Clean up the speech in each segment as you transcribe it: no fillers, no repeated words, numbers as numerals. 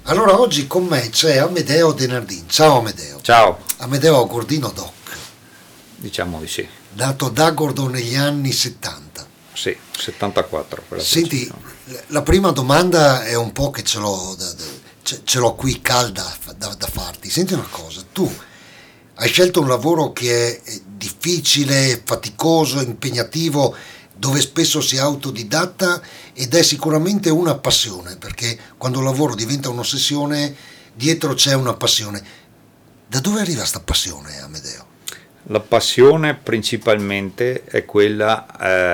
Allora oggi con me c'è Amedeo Denardin. Ciao Amedeo. Ciao, Amedeo Agordino Doc, diciamo di sì. nato ad Agordo negli anni 70. Sì, 74 per la Senti, precisione. la prima domanda è un po' che ce l'ho qui calda da farti. Senti una cosa, tu hai scelto un lavoro che è difficile, faticoso, impegnativo, dove spesso si è autodidatta ed è sicuramente una passione, perché quando il lavoro diventa un'ossessione, dietro c'è una passione. Da dove arriva sta passione, Amedeo? La passione principalmente è quella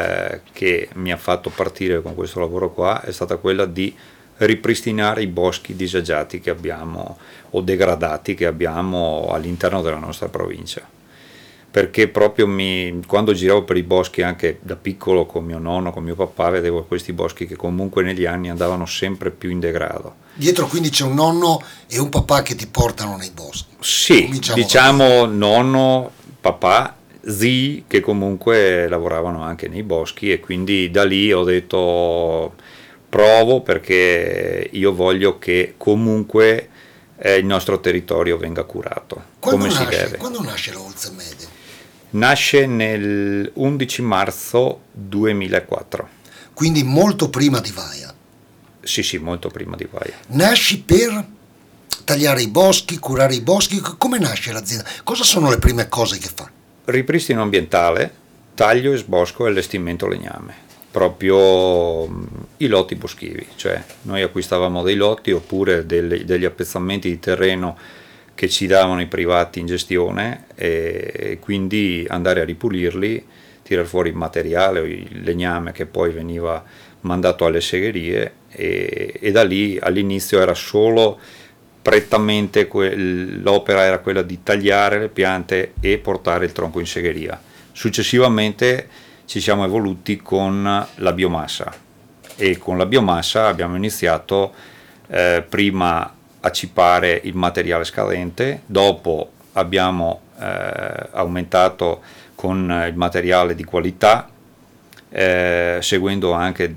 che mi ha fatto partire con questo lavoro qua, è stata quella di ripristinare i boschi disagiati che abbiamo o degradati che abbiamo all'interno della nostra provincia. Perché proprio quando giravo per i boschi anche da piccolo con mio nonno, con mio papà, vedevo questi boschi che comunque negli anni andavano sempre più in degrado. Dietro quindi c'è un nonno e un papà che ti portano nei boschi. Sì, Cominciamo diciamo nonno, papà, zii che comunque lavoravano anche nei boschi e quindi da lì ho detto provo perché io voglio che comunque il nostro territorio venga curato come si deve. Quando nasce la Olzemede? Nasce nel 11 marzo 2004. Quindi molto prima di Vaia. Sì, molto prima di Vaia. Nasci per tagliare i boschi, curare i boschi. Come nasce l'azienda? Cosa sono le prime cose che fa? Ripristino ambientale, taglio e sbosco e allestimento legname. Proprio i lotti boschivi, cioè noi acquistavamo dei lotti oppure degli appezzamenti di terreno che ci davano i privati in gestione e quindi andare a ripulirli, tirare fuori il materiale, il legname che poi veniva mandato alle segherie e da lì all'inizio era solo prettamente l'opera era quella di tagliare le piante e portare il tronco in segheria. Successivamente ci siamo evoluti con la biomassa e con la biomassa abbiamo iniziato prima a cipare il materiale scadente, dopo abbiamo aumentato con il materiale di qualità, seguendo anche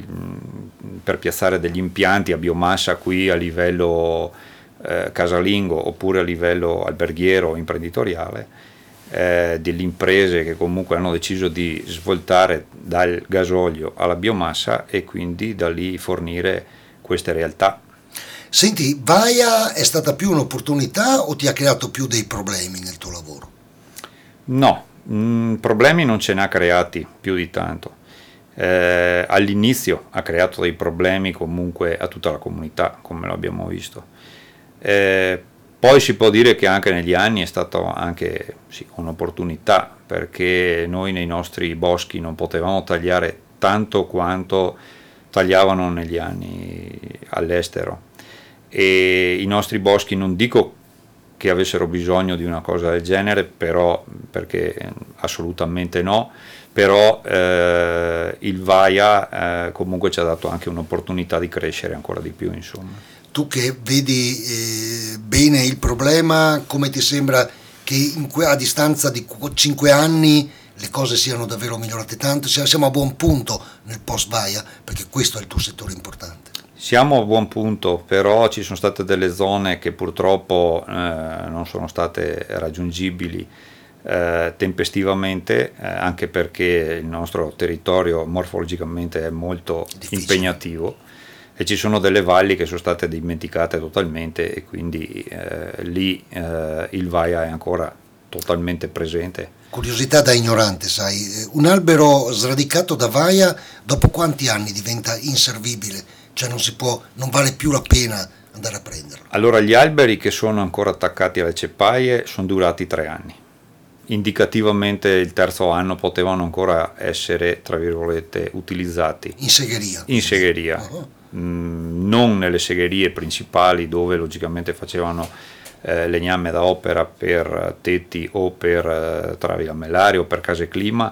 per piazzare degli impianti a biomassa qui a livello casalingo oppure a livello alberghiero imprenditoriale, delle imprese che comunque hanno deciso di svoltare dal gasolio alla biomassa e quindi da lì fornire queste realtà. Senti, Vaia è stata più un'opportunità o ti ha creato più dei problemi nel tuo lavoro? No, problemi non ce ne ha creati più di tanto. All'inizio ha creato dei problemi comunque a tutta la comunità, come lo abbiamo visto. Poi si può dire che anche negli anni è stata anche sì, un'opportunità, perché noi nei nostri boschi non potevamo tagliare tanto quanto tagliavano negli anni all'estero. E i nostri boschi non dico che avessero bisogno di una cosa del genere, però perché assolutamente no, però il Vaia comunque ci ha dato anche un'opportunità di crescere ancora di più, insomma. Tu che vedi bene il problema, come ti sembra che a distanza di 5 anni le cose siano davvero migliorate tanto? Siamo a buon punto nel post Vaia, perché questo è il tuo settore importante. Siamo a buon punto, però ci sono state delle zone che purtroppo non sono state raggiungibili tempestivamente, anche perché il nostro territorio morfologicamente è molto Difficile. Impegnativo e ci sono delle valli che sono state dimenticate totalmente e quindi lì il Vaia è ancora totalmente presente. Curiosità da ignorante, sai, un albero sradicato da Vaia dopo quanti anni diventa inservibile? Cioè non vale più la pena andare a prenderlo. Allora gli alberi che sono ancora attaccati alle ceppaie sono durati 3 anni. Indicativamente il terzo anno potevano ancora essere, tra virgolette, utilizzati. In segheria. In segheria. Uh-huh. Non nelle segherie principali dove logicamente facevano legname da opera per tetti o per travi lamellari o per case clima,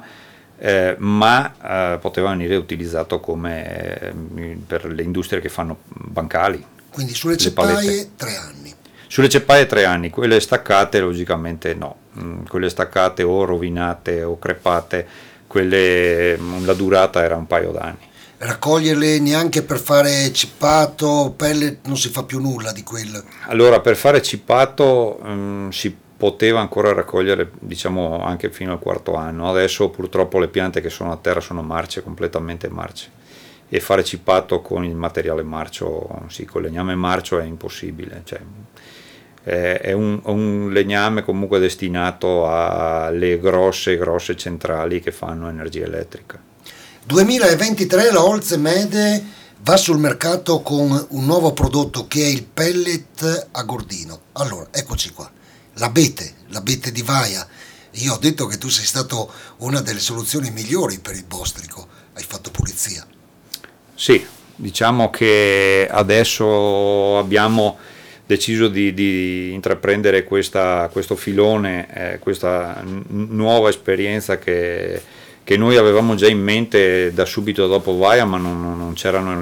ma poteva venire utilizzato come per le industrie che fanno bancali. Quindi sulle ceppaie 3 anni. Sulle ceppaie 3 anni, quelle staccate logicamente no, quelle staccate o rovinate o crepate, quelle la durata era un paio d'anni. raccoglierle neanche per fare cippato, pellet, non si fa più nulla di quello. Allora, per fare cippato si poteva ancora raccogliere, diciamo, anche fino al quarto anno. Adesso purtroppo le piante che sono a terra sono marce, completamente marce. E fare cippato con il materiale marcio, sì, con il legname marcio è impossibile. Cioè, è un legname comunque destinato alle grosse centrali che fanno energia elettrica. 2023 la Olzemede va sul mercato con un nuovo prodotto che è il pellet a Gordino. Allora, eccoci qua. L'abete di Vaia. Io ho detto che tu sei stato una delle soluzioni migliori per il bostrico. Hai fatto pulizia. Sì, diciamo che adesso abbiamo deciso di intraprendere questo filone, questa nuova esperienza che noi avevamo già in mente da subito dopo Vaia, ma non c'erano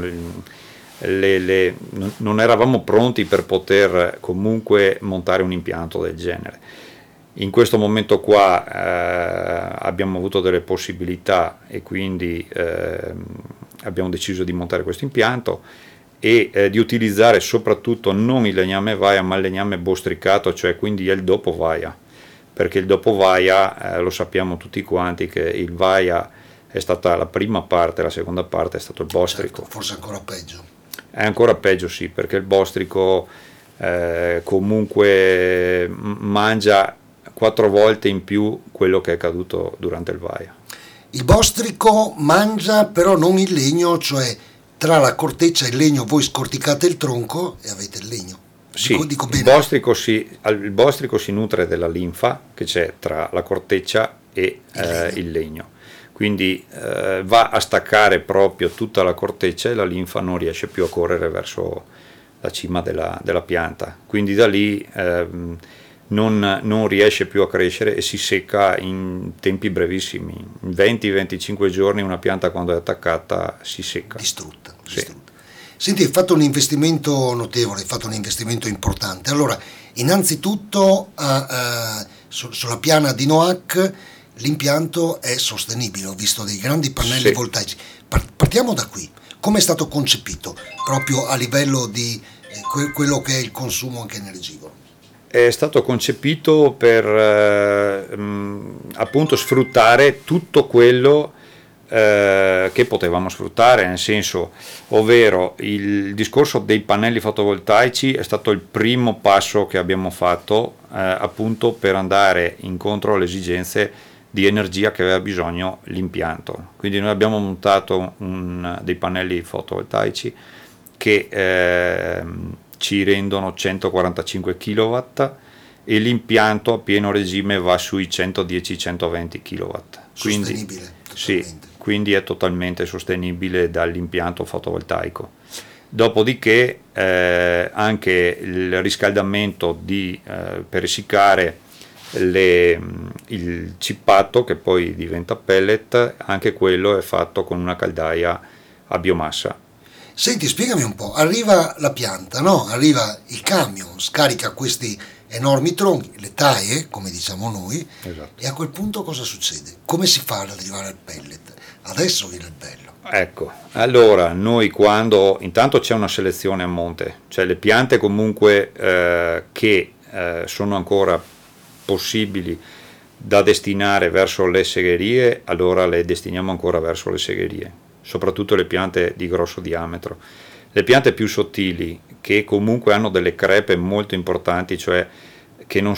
non eravamo pronti per poter comunque montare un impianto del genere. In questo momento qua abbiamo avuto delle possibilità e quindi abbiamo deciso di montare questo impianto e di utilizzare soprattutto non il legname Vaia ma il legname bostricato, cioè quindi il dopo Vaia, perché il dopo Vaia lo sappiamo tutti quanti che il Vaia è stata la prima parte, la seconda parte è stato il bostrico. Certo, forse ancora peggio. È ancora peggio, sì, perché il bostrico comunque mangia 4 volte in più quello che è caduto durante il Vaia. Il bostrico mangia però non il legno, cioè tra la corteccia e il legno voi scorticate il tronco e avete il legno. Sì, dico bene. Il bostrico si nutre della linfa che c'è tra la corteccia e il legno. Quindi va a staccare proprio tutta la corteccia e la linfa non riesce più a correre verso la cima della pianta. Quindi da lì non riesce più a crescere e si secca in tempi brevissimi. In 20-25 giorni una pianta quando è attaccata si secca. Distrutta. Sì. Senti, hai fatto un investimento notevole, hai fatto un investimento importante. Allora, innanzitutto sulla piana di Noac l'impianto è sostenibile, ho visto dei grandi pannelli voltaici. Partiamo da qui. Come è stato concepito proprio a livello di quello che è il consumo anche energivoro? È stato concepito per appunto sfruttare tutto quello che potevamo sfruttare, nel senso, ovvero il discorso dei pannelli fotovoltaici è stato il primo passo che abbiamo fatto appunto per andare incontro alle esigenze di energia che aveva bisogno l'impianto. Quindi noi abbiamo montato dei pannelli fotovoltaici che ci rendono 145 kW e l'impianto a pieno regime va sui 110-120 kW. Quindi, sostenibile, sì, quindi è totalmente sostenibile dall'impianto fotovoltaico. Dopodiché anche il riscaldamento per essiccare il cippato, che poi diventa pellet, anche quello è fatto con una caldaia a biomassa. Senti, spiegami un po', arriva la pianta, no? Arriva il camion, scarica questi enormi tronchi, le taie, come diciamo noi, Esatto. E a quel punto cosa succede? Come si fa ad arrivare al pellet? Adesso viene il bello. Ecco, allora noi intanto c'è una selezione a monte, cioè le piante comunque che sono ancora possibili da destinare verso le segherie, allora le destiniamo ancora verso le segherie, soprattutto le piante di grosso diametro. Le piante più sottili, che comunque hanno delle crepe molto importanti, cioè che non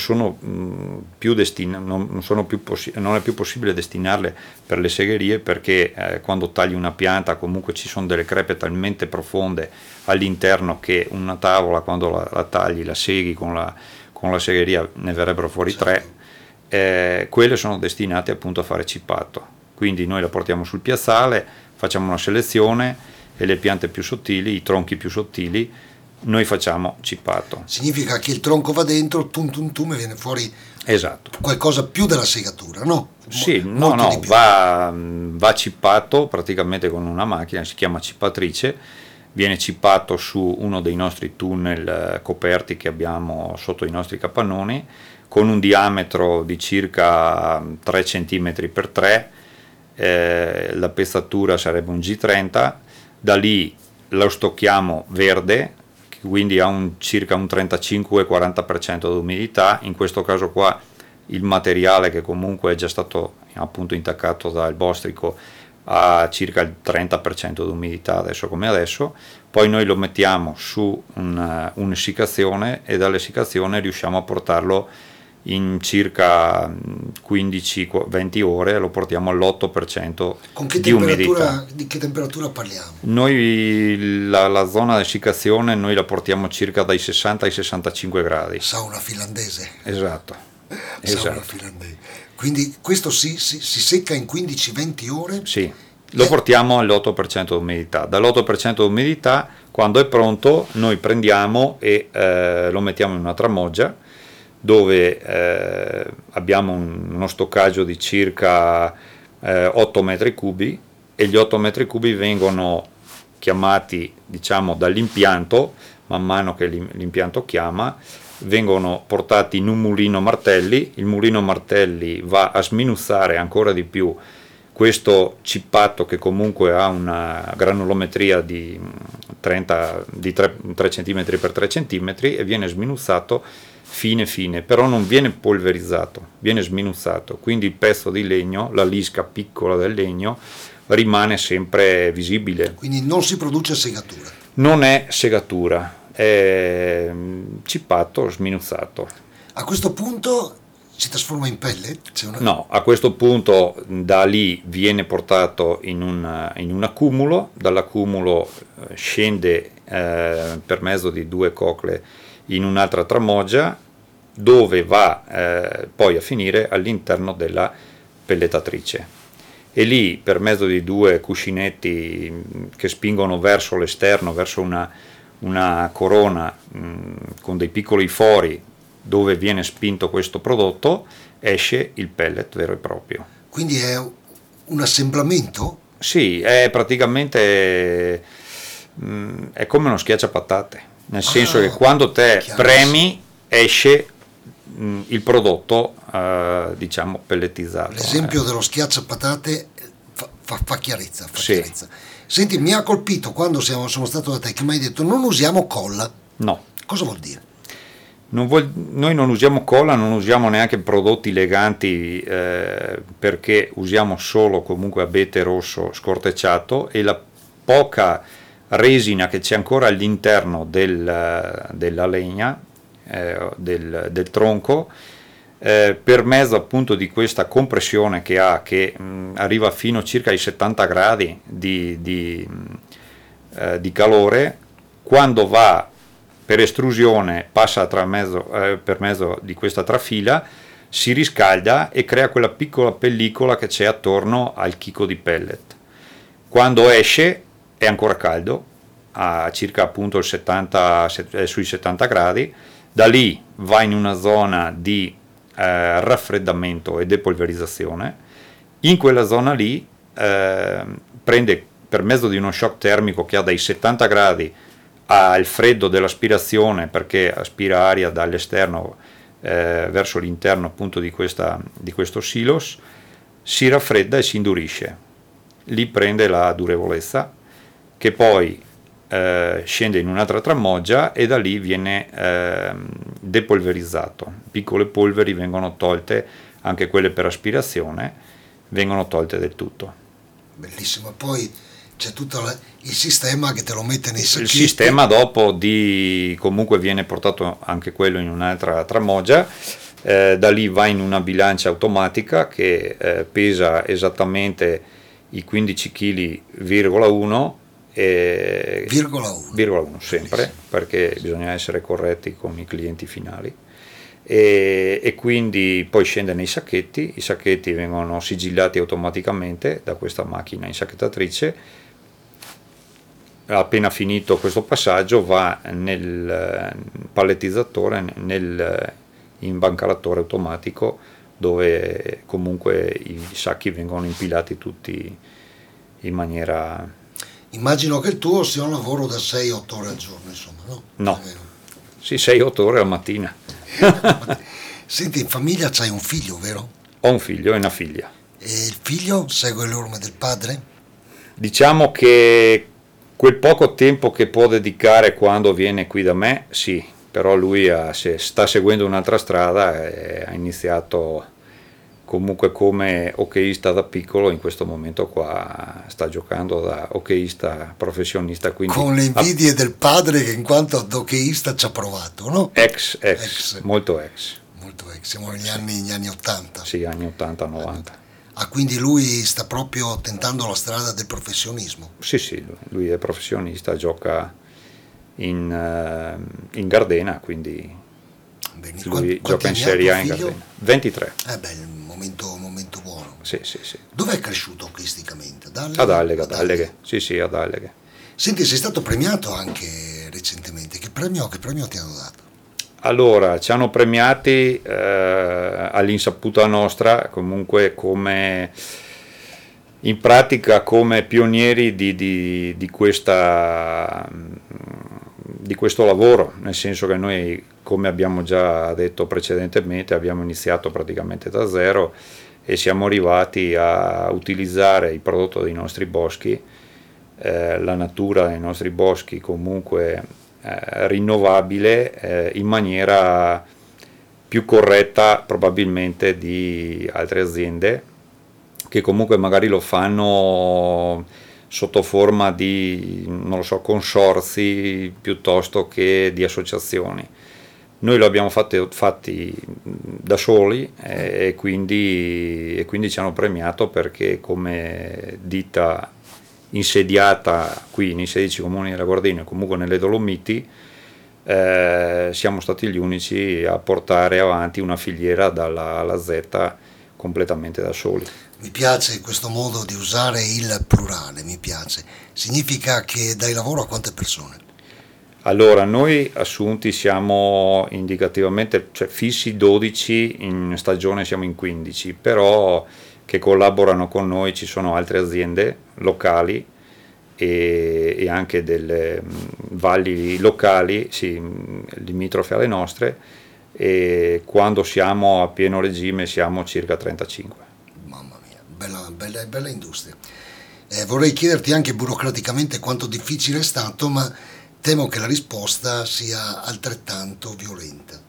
è più possibile destinarle per le segherie, perché quando tagli una pianta comunque ci sono delle crepe talmente profonde all'interno che una tavola, quando la tagli, la seghi con la segheria, ne verrebbero fuori Certo. 3. Quelle sono destinate appunto a fare cippato, quindi noi la portiamo sul piazzale, facciamo una selezione e le piante più sottili, i tronchi più sottili, noi facciamo cippato. Significa che il tronco va dentro, tum e viene fuori Esatto. qualcosa più della segatura, no? Sì, Molto di più. va cippato praticamente con una macchina, si chiama cippatrice, viene cippato su uno dei nostri tunnel coperti che abbiamo sotto i nostri capannoni, con un diametro di circa 3 cm x 3, la pezzatura sarebbe un G30 da lì lo stocchiamo verde, quindi ha circa un 35-40% di umidità. In questo caso qua il materiale, che comunque è già stato appunto intaccato dal bostrico, ha circa il 30% di umidità adesso come adesso. Poi noi lo mettiamo su un'essiccazione e dall'essiccazione riusciamo a portarlo in circa 15-20 ore, lo portiamo all'8% Con che di umidità. Di che temperatura parliamo? Noi la zona di essiccazione noi la portiamo circa dai 60 ai 65 gradi. Sauna finlandese. Esatto. Sauna finlandese. Quindi questo si secca in 15-20 ore? Sì, lo portiamo all'8% di umidità. Dall'8% di umidità, quando è pronto, noi prendiamo e lo mettiamo in una tramoggia, dove abbiamo uno stoccaggio di circa 8 metri cubi, e gli 8 metri cubi vengono chiamati, diciamo, dall'impianto, man mano che l'impianto chiama, vengono portati in un mulino martelli. Il mulino martelli va a sminuzzare ancora di più questo cippato, che comunque ha una granulometria di 3 cm per 3 cm, e viene sminuzzato fine, però non viene polverizzato, viene sminuzzato, quindi il pezzo di legno, la lisca piccola del legno, rimane sempre visibile. Quindi non si produce segatura? Non è segatura, è cippato sminuzzato. A questo punto si trasforma in pellet? No, a questo punto da lì viene portato in un accumulo, dall'accumulo scende per mezzo di 2 cocle in un'altra tramoggia, dove va poi a finire all'interno della pellettatrice, e lì per mezzo di 2 cuscinetti che spingono verso l'esterno, verso una corona con dei piccoli fori dove viene spinto questo prodotto, esce il pellet vero e proprio. Quindi è un assemblamento? Sì, è praticamente è come uno schiacciapatate, nel senso che quando te premi esce il prodotto diciamo pelletizzato. L'esempio dello schiacciapatate fa chiarezza, sì. Chiarezza. Senti, mi ha colpito quando sono stato da te che mi hai detto non usiamo colla. No. Cosa vuol dire? Noi non usiamo colla, non usiamo neanche prodotti leganti, perché usiamo solo comunque abete rosso scortecciato, e la poca resina che c'è ancora all'interno della legna, del tronco, per mezzo appunto di questa compressione che ha, che arriva fino circa ai 70 gradi di calore, quando va per estrusione passa per mezzo di questa trafila, si riscalda e crea quella piccola pellicola che c'è attorno al chicco di pellet. Quando esce è ancora caldo, a circa appunto sui 70 gradi, da lì va in una zona di raffreddamento e depolverizzazione. In quella zona lì prende, per mezzo di uno shock termico che ha dai 70 gradi al freddo dell'aspirazione, perché aspira aria dall'esterno verso l'interno appunto di questo silos, si raffredda e si indurisce. Lì prende la durevolezza, che poi scende in un'altra tramoggia e da lì viene depolverizzato. Piccole polveri vengono tolte, anche quelle per aspirazione vengono tolte del tutto. Bellissimo. Poi c'è tutto il sistema che te lo mette nei sacchetti. Il sistema dopo comunque viene portato anche quello in un'altra tramoggia, da lì va in una bilancia automatica che pesa esattamente i 15,1 kg, ,1 sempre, perché bisogna essere corretti con i clienti finali, e quindi poi scende nei sacchetti. I sacchetti vengono sigillati automaticamente da questa macchina insacchettatrice. Appena finito questo passaggio va nel pallettizzatore, nel imbancalatore automatico, dove comunque i sacchi vengono impilati tutti in maniera... Immagino che il tuo sia un lavoro da 6-8 ore al giorno, insomma, no? No, sì, 6-8 ore al mattina. Senti, in famiglia c'hai un figlio, vero? Ho un figlio e una figlia. E il figlio segue le orme del padre? Diciamo che quel poco tempo che può dedicare quando viene qui da me, sì, però lui sta seguendo un'altra strada e ha iniziato comunque come hockeyista da piccolo, in questo momento qua sta giocando da hockeyista professionista. Quindi con le invidie del padre che in quanto hockeyista ci ha provato, no? Molto ex. Molto ex, siamo negli anni 80. Sì, anni 80-90. Quindi lui sta proprio tentando la strada del professionismo. Sì, lui è professionista, gioca in Gardena, quindi Bene. lui gioca in Serie A in Gardena. 23. Il momento buono. Sì. Dove è cresciuto hockeyisticamente? Ad Alleghe. Sì, ad Alleghe. Senti, sei stato premiato anche recentemente. Che premio ti hanno dato? Allora, ci hanno premiati all'insaputa nostra, comunque in pratica come pionieri di questo lavoro, nel senso che noi, come abbiamo già detto precedentemente, abbiamo iniziato praticamente da zero e siamo arrivati a utilizzare il prodotto dei nostri boschi, la natura dei nostri boschi comunque rinnovabile in maniera più corretta probabilmente di altre aziende che comunque magari lo fanno sotto forma di, non lo so, consorzi piuttosto che di associazioni. Noi lo abbiamo fatti da soli e quindi ci hanno premiato perché come ditta insediata qui nei 16 comuni della Gardena e comunque nelle Dolomiti siamo stati gli unici a portare avanti una filiera dalla A alla Z completamente da soli. Mi piace questo modo di usare il plurale, mi piace. Significa che dai lavoro a quante persone? Allora, noi assunti siamo indicativamente, cioè fissi 12, in stagione siamo in 15, però che collaborano con noi ci sono altre aziende locali e anche delle valli locali, sì, limitrofe alle nostre, e quando siamo a pieno regime siamo circa 35. Mamma mia, bella industria. Vorrei chiederti anche burocraticamente quanto difficile è stato, ma temo che la risposta sia altrettanto violenta.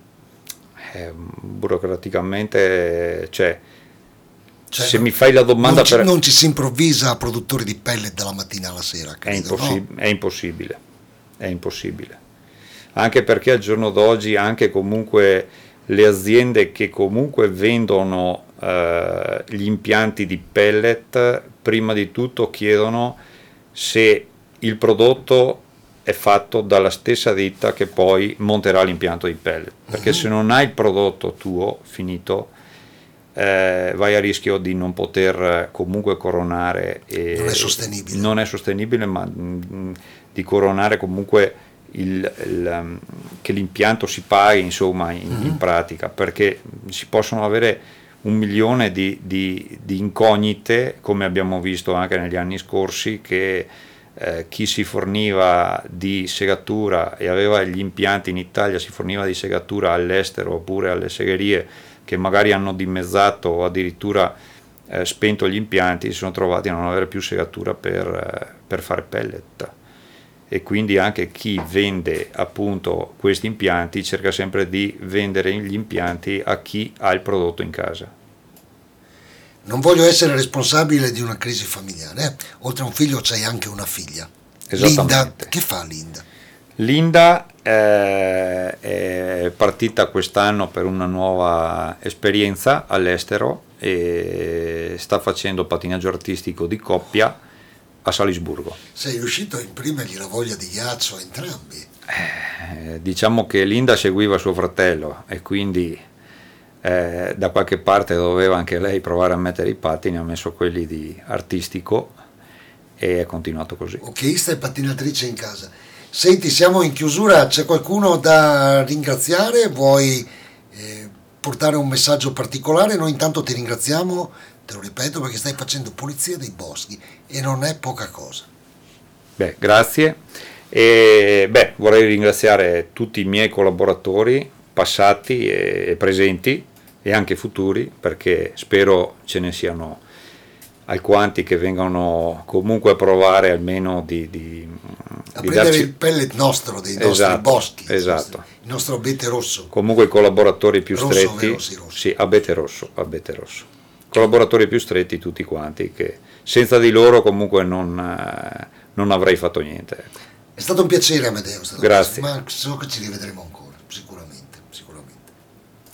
Burocraticamente, cioè se mi fai la domanda non ci si improvvisa produttori di pellet dalla mattina alla sera, credo, è impossibile, anche perché al giorno d'oggi anche comunque le aziende che comunque vendono gli impianti di pellet prima di tutto chiedono se il prodotto è fatto dalla stessa ditta che poi monterà l'impianto di pellet, perché se non hai il prodotto tuo finito vai a rischio di non poter comunque coronare. Non è sostenibile, ma di coronare comunque che l'impianto si paghi, insomma, in pratica, perché si possono avere 1 milione di incognite, come abbiamo visto anche negli anni scorsi, che chi si forniva di segatura e aveva gli impianti in Italia si forniva di segatura all'estero oppure alle segherie che magari hanno dimezzato o addirittura spento gli impianti, si sono trovati a non avere più segatura per fare pellet. E quindi anche chi vende appunto questi impianti cerca sempre di vendere gli impianti a chi ha il prodotto in casa. Non voglio essere responsabile di una crisi familiare. Oltre a un figlio c'hai anche una figlia. Linda, che fa Linda? Linda è partita quest'anno per una nuova esperienza all'estero e sta facendo pattinaggio artistico di coppia a Salisburgo. Sei riuscito a imprimergli la voglia di ghiaccio a entrambi? Diciamo che Linda seguiva suo fratello e quindi da qualche parte doveva anche lei provare a mettere i pattini, ha messo quelli di artistico e è continuato così. Hockeyista e pattinatrice in casa. Senti, siamo in chiusura, c'è qualcuno da ringraziare? Vuoi portare un messaggio particolare? Noi intanto ti ringraziamo, te lo ripeto, perché stai facendo pulizia dei boschi e non è poca cosa. Grazie. E vorrei ringraziare tutti i miei collaboratori passati e presenti e anche futuri, perché spero ce ne siano alquanti che vengono comunque a provare almeno di prendere darci il pellet nostro, dei nostri esatto, boschi, esatto. il nostro abete rosso. Comunque i collaboratori più Rosso, stretti, vero, sì, rosso. sì, abete rosso. Collaboratori più stretti tutti quanti, che senza di loro comunque non avrei fatto niente. Ecco. È stato un piacere, Amedeo. Grazie. Ma so che ci rivedremo ancora.